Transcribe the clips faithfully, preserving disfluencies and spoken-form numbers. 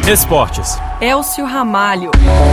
Esportes. Elcio Ramalho.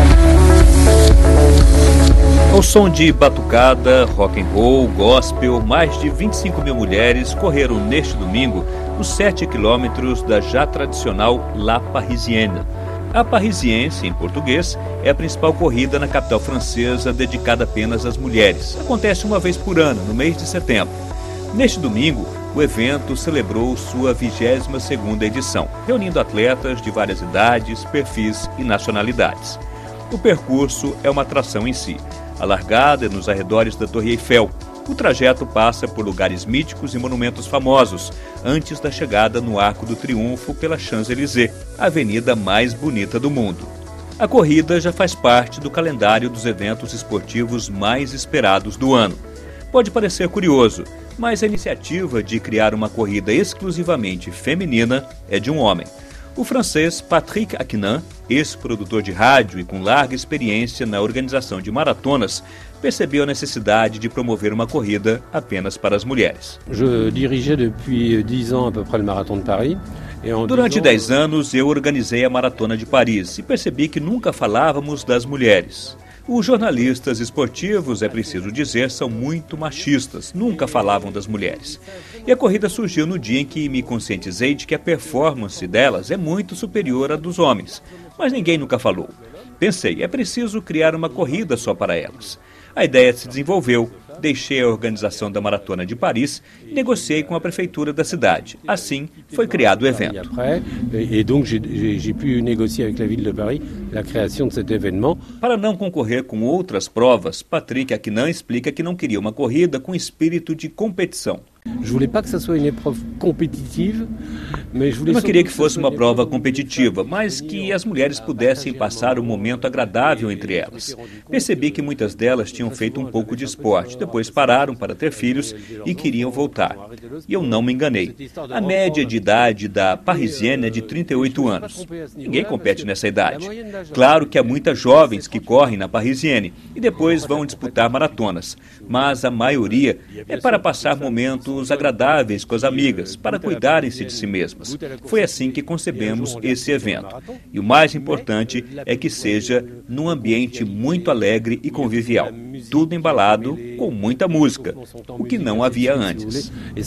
Ao som de batucada, rock and roll, gospel, mais de vinte e cinco mil mulheres correram neste domingo os sete quilômetros da já tradicional La Parisienne. A Parisiense, em português, é a principal corrida na capital francesa dedicada apenas às mulheres. Acontece uma vez por ano, no mês de setembro. Neste domingo, o evento celebrou sua vigésima segunda edição, reunindo atletas de várias idades, perfis e nacionalidades. O percurso é uma atração em si. A largada é nos arredores da Torre Eiffel. O trajeto passa por lugares míticos e monumentos famosos, antes da chegada no Arco do Triunfo pela Champs-Élysées, a avenida mais bonita do mundo. A corrida já faz parte do calendário dos eventos esportivos mais esperados do ano. Pode parecer curioso, mas a iniciativa de criar uma corrida exclusivamente feminina é de um homem. O francês Patrick Aquinin, ex-produtor de rádio e com larga experiência na organização de maratonas, percebeu a necessidade de promover uma corrida apenas para as mulheres. Je dirigeais depuis dix ans à peu près le marathon de Paris. Durante dez anos eu organizei a Maratona de Paris e percebi que nunca falávamos das mulheres. Os jornalistas esportivos, é preciso dizer, são muito machistas, nunca falavam das mulheres. E a corrida surgiu no dia em que me conscientizei de que a performance delas é muito superior à dos homens, mas ninguém nunca falou. Pensei, é preciso criar uma corrida só para elas. A ideia se desenvolveu, deixei a organização da Maratona de Paris e negociei com a prefeitura da cidade. Assim, foi criado o evento. Para não concorrer com outras provas, Patrick Aquinin explica que não queria uma corrida com espírito de competição. Eu não queria que fosse uma prova competitiva, mas que as mulheres pudessem passar um momento agradável entre elas. Percebi que muitas delas tinham feito um pouco de esporte, depois pararam para ter filhos e queriam voltar. E eu não me enganei. A média de idade da Parisienne é de trinta e oito anos. Ninguém compete nessa idade. Claro que há muitas jovens que correm na Parisienne e depois vão disputar maratonas, mas a maioria é para passar momentos agradáveis com as amigas, para cuidarem-se de si mesmas. Foi assim que concebemos esse evento. E o mais importante é que seja num ambiente muito alegre e convivial. Tudo embalado com muita música, o que não havia antes.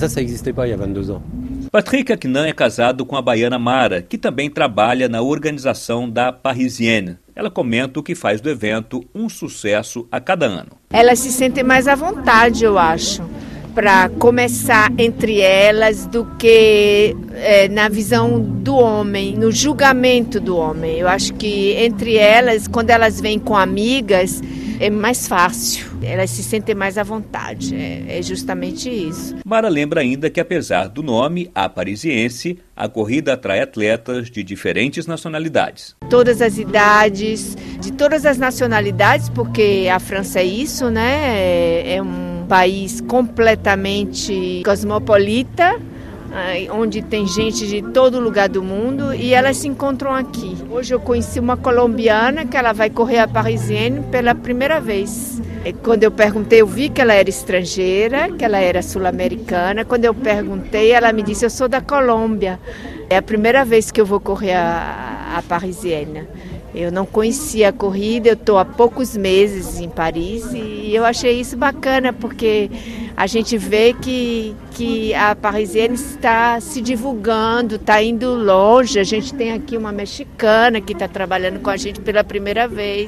Patrick Aquinin é casado com a baiana Mara, que também trabalha na organização da Parisienne. Ela comenta o que faz do evento um sucesso a cada ano. Elas se sentem mais à vontade, eu acho, para começar entre elas do que é, na visão do homem, no julgamento do homem. Eu acho que entre elas, quando elas vêm com amigas, é mais fácil, elas se sentem mais à vontade, é, é justamente isso. Mara lembra ainda que, apesar do nome, a Parisiense, a corrida atrai atletas de diferentes nacionalidades. Todas as idades, de todas as nacionalidades, porque a França é isso, né? É, é um país completamente cosmopolita, onde tem gente de todo lugar do mundo e elas se encontram aqui. Hoje eu conheci uma colombiana que ela vai correr a Parisienne pela primeira vez. E quando eu perguntei, eu vi que ela era estrangeira, que ela era sul-americana. Quando eu perguntei, ela me disse, eu sou da Colômbia. É a primeira vez que eu vou correr a, a Parisienne. Eu não conhecia a corrida, eu estou há poucos meses em Paris e eu achei isso bacana, porque a gente vê que, que a Parisienne está se divulgando, está indo longe. A gente tem aqui uma mexicana que está trabalhando com a gente pela primeira vez.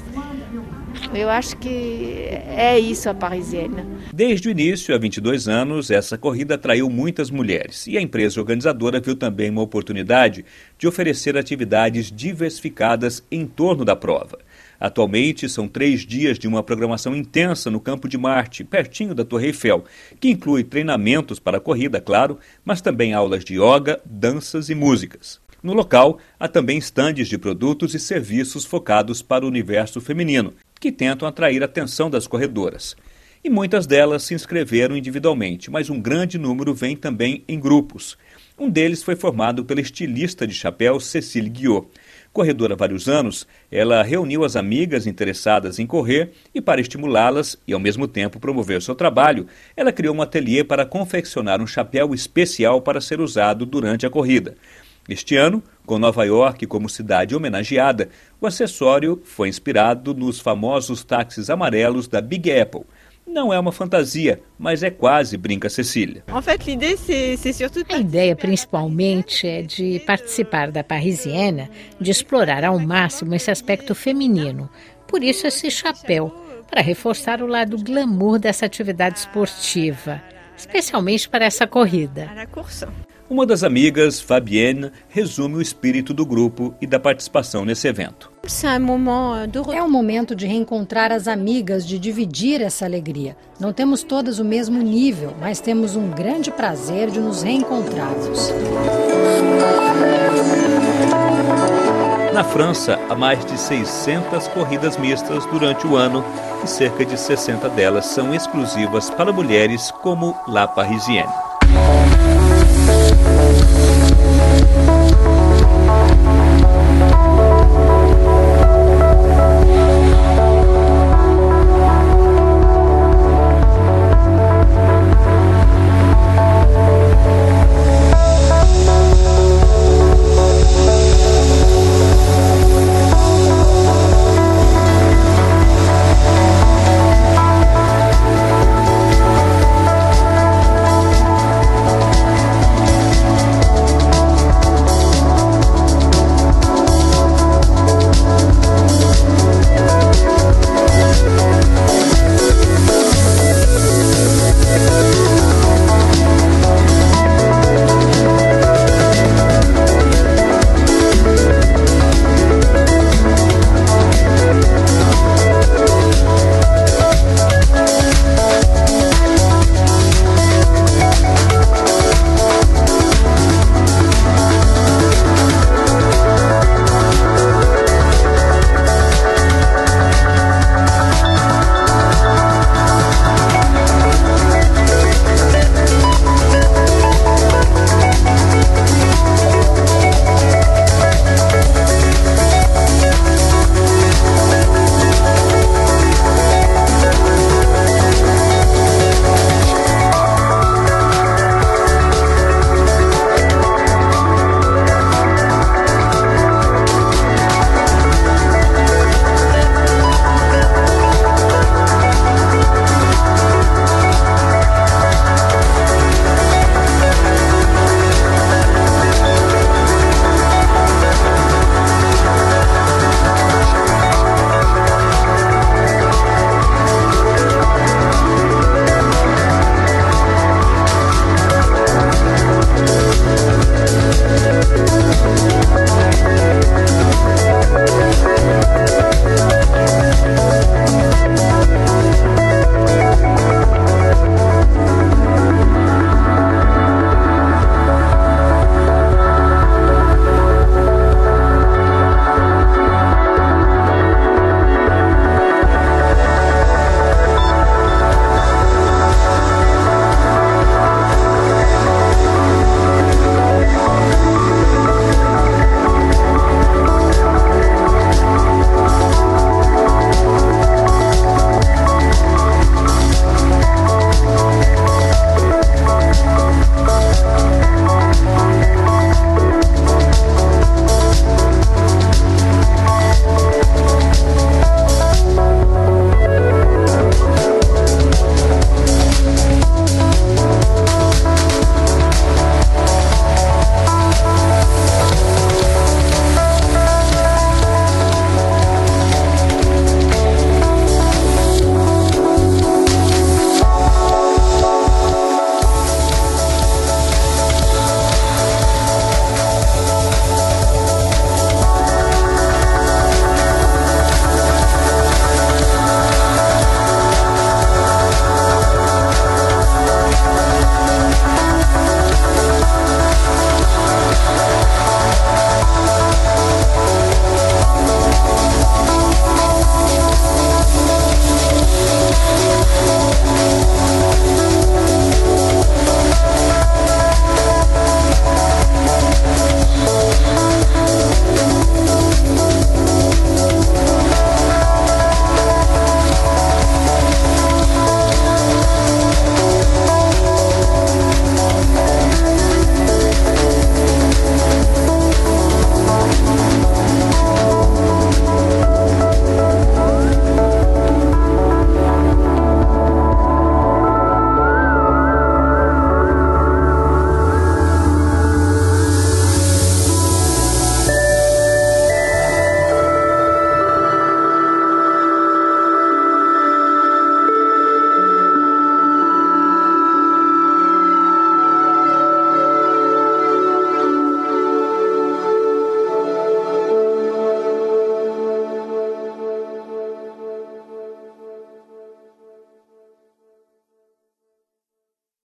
Eu acho que é isso a Parisienne. Desde o início, há vinte e dois anos, essa corrida atraiu muitas mulheres e a empresa organizadora viu também uma oportunidade de oferecer atividades diversificadas em torno da prova. Atualmente, são três dias de uma programação intensa no Campo de Marte, pertinho da Torre Eiffel, que inclui treinamentos para a corrida, claro, mas também aulas de yoga, danças e músicas. No local, há também estandes de produtos e serviços focados para o universo feminino, que tentam atrair a atenção das corredoras. E muitas delas se inscreveram individualmente, mas um grande número vem também em grupos. Um deles foi formado pela estilista de chapéu Cécile Guillot. Corredora há vários anos, ela reuniu as amigas interessadas em correr e, para estimulá-las e, ao mesmo tempo, promover seu trabalho, ela criou um ateliê para confeccionar um chapéu especial para ser usado durante a corrida. Este ano, com Nova York como cidade homenageada, o acessório foi inspirado nos famosos táxis amarelos da Big Apple. Não é uma fantasia, mas é quase, brinca Cecília. A ideia principalmente é de participar da Parisienne, de explorar ao máximo esse aspecto feminino. Por isso esse chapéu, para reforçar o lado glamour dessa atividade esportiva, especialmente para essa corrida. Uma das amigas, Fabienne, resume o espírito do grupo e da participação nesse evento. É um momento de reencontrar as amigas, de dividir essa alegria. Não temos todas o mesmo nível, mas temos um grande prazer de nos reencontrarmos. Na França, há mais de seiscentas corridas mistas durante o ano e cerca de sessenta delas são exclusivas para mulheres como La Parisienne.